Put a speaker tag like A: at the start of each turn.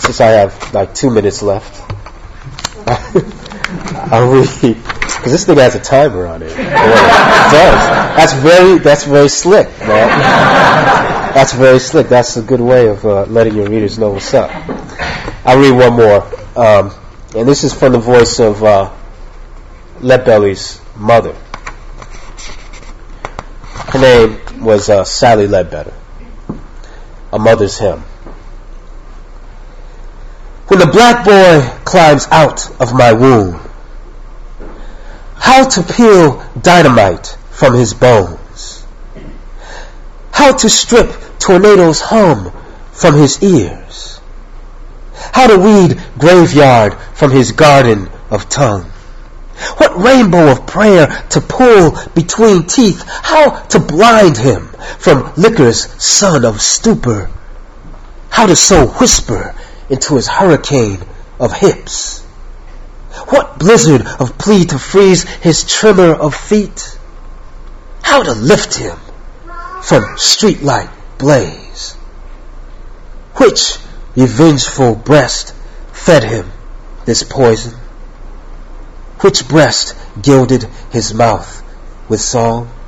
A: since I have like 2 minutes left, I'll read, because this thing has a timer on it. It does. That's very slick, man. That's very slick. That's a good way of letting your readers know what's up. I'll read one more. And this is from the voice of Leadbelly's mother. Her name was Sally Ledbetter. A mother's hymn. When the black boy climbs out of my womb, how to peel dynamite from his bones, how to strip tornadoes' hum from his ears, how to weed graveyard from his garden of tongue, what rainbow of prayer to pull between teeth, how to blind him from liquor's sun of stupor, how to so whisper into his hurricane of hips, what blizzard of plea to freeze his tremor of feet, how to lift him from streetlight blaze, which revengeful breast fed him this poison, which breast gilded his mouth with song.